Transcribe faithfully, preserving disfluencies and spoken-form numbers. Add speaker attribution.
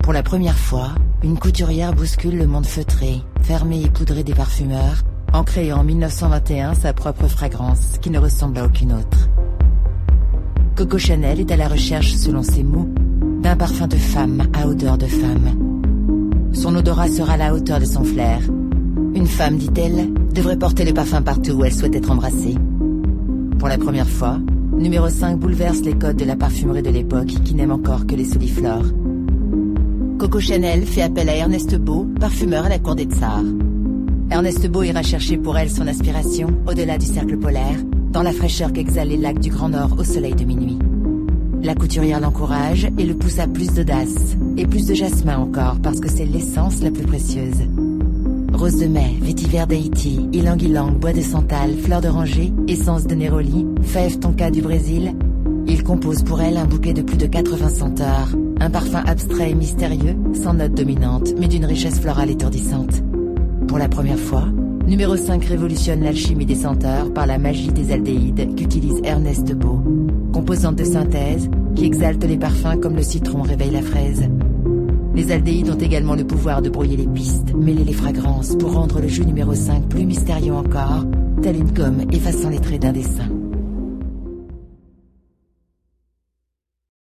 Speaker 1: Pour la première fois, une couturière bouscule le monde feutré, fermé et poudré des parfumeurs, en créant en mille neuf cent vingt et un sa propre fragrance qui ne ressemble à aucune autre. Coco Chanel est à la recherche, selon ses mots, d'un parfum de femme à odeur de femme. Son odorat sera à la hauteur de son flair. Une femme, dit-elle, devrait porter le parfum partout où elle souhaite être embrassée. Pour la première fois, numéro cinq bouleverse les codes de la parfumerie de l'époque qui n'aime encore que les soliflores. Coco Chanel fait appel à Ernest Beau, parfumeur à la cour des tsars. Ernest Beau ira chercher pour elle son inspiration au-delà du cercle polaire, dans la fraîcheur qu'exhalent les lacs du Grand Nord au soleil de minuit. La couturière l'encourage et le pousse à plus d'audace, et plus de jasmin encore, parce que c'est l'essence la plus précieuse. Rose de mai, vétiver d'Haïti, ylang-ylang, bois de santal, fleurs d'oranger, essence de néroli, fève tonka du Brésil. Il compose pour elle un bouquet de plus de quatre-vingts senteurs, un parfum abstrait et mystérieux, sans note dominante, mais d'une richesse florale étourdissante. Pour la première fois, numéro cinq révolutionne l'alchimie des senteurs par la magie des aldéhydes qu'utilise Ernest Beau, composante de synthèse qui exalte les parfums comme le citron réveille la fraise. Les aldéhydes ont également le pouvoir de brouiller les pistes, mêler les fragrances pour rendre le jus numéro cinq plus mystérieux encore, tel une gomme effaçant les traits d'un dessin.